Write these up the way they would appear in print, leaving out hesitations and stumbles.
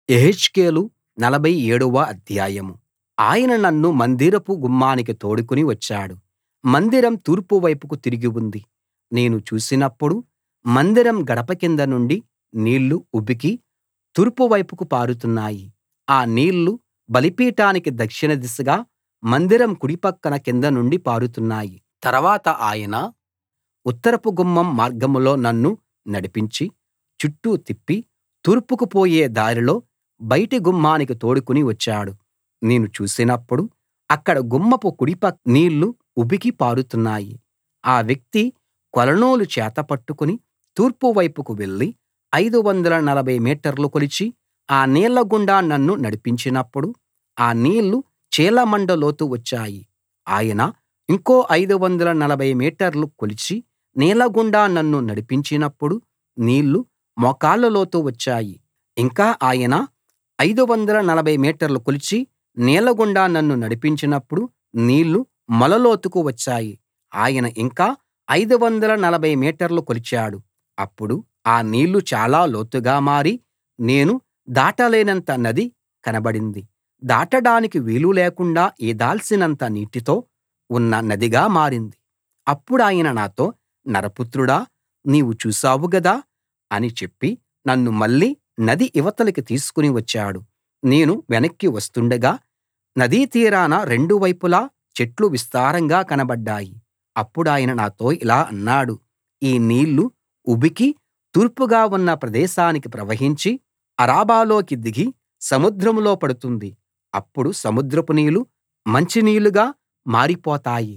యెహెజ్కేలు 47 వ అధ్యాయం. ఆయన నన్ను మందిరపు గుమ్మానికి తోడుకుని వచ్చాడు. మందిరం తూర్పు వైపుకు తిరిగి ఉంది. నేను చూసినప్పుడు మందిరం గడప కింద నుండి నీళ్లు ఉబికి తూర్పు వైపుకు పారుతున్నాయి. ఆ నీళ్లు బలిపీఠానికి దక్షిణ దిశగా మందిరం కుడి పక్కన కింద నుండి పారుతున్నాయి. తర్వాత ఆయన ఉత్తరపు గుమ్మం మార్గంలో నన్ను నడిపించి చుట్టూ తిప్పి తూర్పుకు పోయే దారిలో బయటి గుమ్మానికి తోడుకుని వచ్చాడు. నేను చూసినప్పుడు అక్కడ గుమ్మపు కుడి నీళ్లు ఉబికి పారుతున్నాయి. ఆ వ్యక్తి కొలనూలు చేత పట్టుకుని తూర్పు వైపుకు వెళ్లి 540 మీటర్లు కొలిచి ఆ నీళ్ల గుండా నన్ను నడిపించినప్పుడు ఆ నీళ్లు చీలమండ లోతు వచ్చాయి. ఆయన ఇంకో 540 మీటర్లు కొలిచి నీళ్ల గుండా నన్ను నడిపించినప్పుడు నీళ్లు మోకాళ్ల లోతు వచ్చాయి. ఇంకా ఆయన 540 మీటర్లు కొలిచి నీళ్ల గుండా నన్ను నడిపించినప్పుడు నీళ్లు మొల లోతుకు వచ్చాయి. ఆయన ఇంకా 540 మీటర్లు కొలిచాడు. అప్పుడు ఆ నీళ్లు చాలా లోతుగా మారి నేను దాటలేనంత నది కనబడింది. దాటడానికి వీలు లేకుండా ఈదాల్సినంత నీటితో ఉన్న నదిగా మారింది. అప్పుడాయన నాతో, నరపుత్రుడా, నీవు చూశావు గదా అని చెప్పి నన్ను మళ్ళీ నది ఇవతలికి తీసుకుని వచ్చాడు. నేను వెనక్కి వస్తుండగా నదీ తీరాన రెండు వైపులా చెట్లు విస్తారంగా కనబడ్డాయి. అప్పుడాయన నాతో ఇలా అన్నాడు, ఈ నీళ్లు ఉబికి తూర్పుగా ఉన్న ప్రదేశానికి ప్రవహించి అరాబాలోకి దిగి సముద్రంలో పడుతుంది. అప్పుడు సముద్రపు నీళ్లు మంచినీళ్లుగా మారిపోతాయి.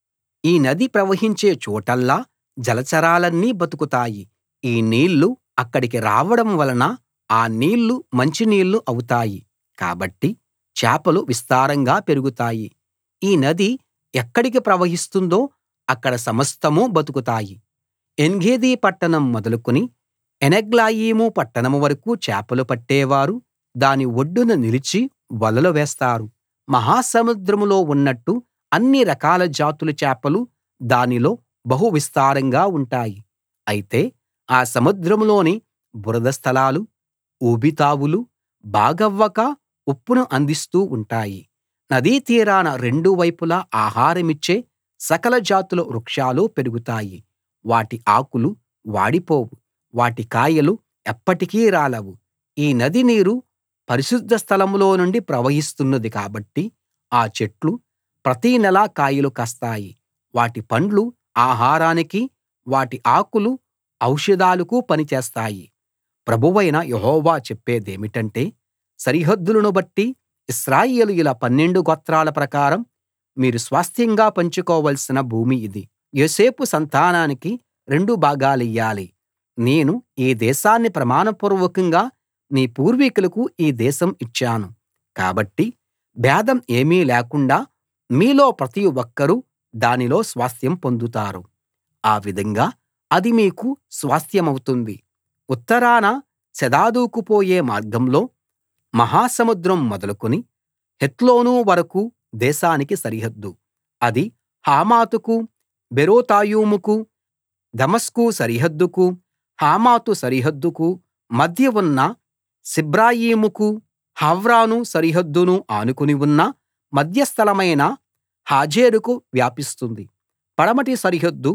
ఈ నది ప్రవహించే చోటల్లా జలచరాలన్నీ బతుకుతాయి. ఈ నీళ్లు అక్కడికి రావడం వలన ఆ నీళ్లు మంచినీళ్లు అవుతాయి. కాబట్టి చేపలు విస్తారంగా పెరుగుతాయి. ఈ నది ఎక్కడికి ప్రవహిస్తుందో అక్కడ సమస్తం బతుకుతాయి. ఏన్గెదీ పట్టణం మొదలుకుని ఏనెగ్లాయీము పట్టణం వరకూ చేపలు పట్టేవారు దాని ఒడ్డున నిలిచి వలలు వేస్తారు. మహాసముద్రంలో ఉన్నట్టు అన్ని రకాల జాతుల చేపలు దానిలో బహు విస్తారంగా ఉంటాయి. అయితే ఆ సముద్రంలోని బురద స్థలాలు, ఊబితావులు బాగవ్వక ఉప్పును అందిస్తూ ఉంటాయి. నదీ తీరాన రెండు వైపులా ఆహారమిచ్చే సకల జాతుల వృక్షాలు పెరుగుతాయి. వాటి ఆకులు వాడిపోవు, వాటి కాయలు ఎప్పటికీ రాలవు. ఈ నది నీరు పరిశుద్ధ స్థలంలో నుండి ప్రవహిస్తున్నది కాబట్టి ఆ చెట్లు ప్రతి నెలా కాయలు కాస్తాయి. వాటి పండ్లు ఆహారానికి, వాటి ఆకులు ఔషధాలకు పనిచేస్తాయి. ప్రభువైన యెహోవా చెప్పేదేమిటంటే, సరిహద్దులను బట్టి ఇశ్రాయేలీయుల 12 గోత్రాల ప్రకారం మీరు స్వాస్థ్యంగా పంచుకోవలసిన భూమి ఇది. యోసేపు సంతానానికి 2 భాగాలియ్యాలి. నేను ఈ దేశాన్ని ప్రమాణపూర్వకంగా నీ పూర్వీకులకు ఈ దేశం ఇచ్చాను. కాబట్టి భేదం ఏమీ లేకుండా మీలో ప్రతి ఒక్కరూ దానిలో స్వాస్థ్యం పొందుతారు. ఆ విధంగా అది మీకు స్వాస్థ్యమవుతుంది. ఉత్తరాన సెదాదుకు పోయే మార్గంలో మహాసముద్రం మొదలుకొని హెత్లోను వరకూ దేశానికి సరిహద్దు. అది హమాతుకు, బేరోతాయుకు, దమస్కు సరిహద్దుకు, హమాతు సరిహద్దుకు మధ్య ఉన్న సిబ్రయీముకు, హవ్రాను సరిహద్దును ఆనుకుని ఉన్న మధ్యస్థలమైన హాజేరుకు వ్యాపిస్తుంది. పడమటి సరిహద్దు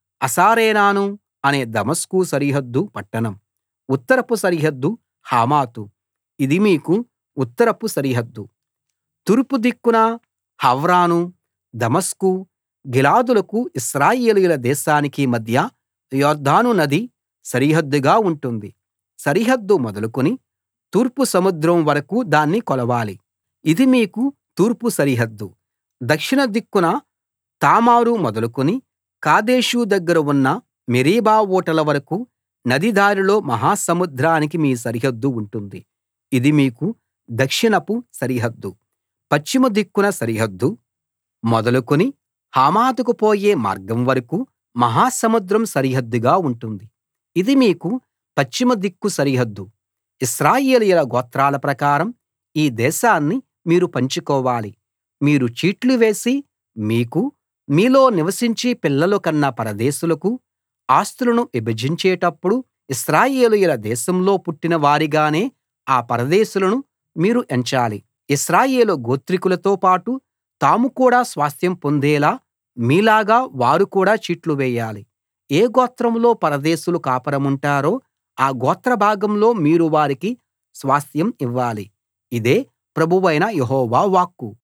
హసరేనాను అనే దమస్కు సరిహద్దు పట్టణం. ఉత్తరపు సరిహద్దు హమాతు. ఇది మీకు ఉత్తరపు సరిహద్దు. తూర్పు దిక్కున హవ్రాను, దమస్కు, గిలాదులకు ఇశ్రాయేలీయుల దేశానికి మధ్య యొర్దాను నది సరిహద్దుగా ఉంటుంది. సరిహద్దు మొదలుకొని తూర్పు సముద్రం వరకూ దాన్ని కొలవాలి. ఇది మీకు తూర్పు సరిహద్దు. దక్షిణ దిక్కున తామారు మొదలుకొని కాదేషు దగ్గర ఉన్న మెరీబా ఊటల వరకూ నది దారిలో మహాసముద్రానికి మీ సరిహద్దు ఉంటుంది. ఇది మీకు దక్షిణపు సరిహద్దు. పశ్చిమ దిక్కున సరిహద్దు మొదలుకొని హమాతుకు పోయే మార్గం వరకూ మహాసముద్రం సరిహద్దుగా ఉంటుంది. ఇది మీకు పశ్చిమ దిక్కు సరిహద్దు. ఇశ్రాయేలీయుల గోత్రాల ప్రకారం ఈ దేశాన్ని మీరు పంచుకోవాలి. మీరు చీట్లు వేసి మీకు, మీలో నివసించి పిల్లలు కన్న పరదేశులకు ఆస్తులను విభజించేటప్పుడు ఇశ్రాయేలీయుల దేశంలో పుట్టిన వారిగానే ఆ పరదేశులను మీరు ఎంచాలి ఇశ్రాయేలు గోత్రికులతో పాటు తాము కూడా స్వాస్థ్యం పొందేలా మీలాగా వారు కూడా చీట్లు వేయాలి ఏ గోత్రంలో పరదేశులు కాపురముంటారో ఆ గోత్ర భాగంలో మీరు వారికి స్వాస్థ్యం ఇవ్వాలి ఇదే ప్రభువైన యెహోవా వాక్కు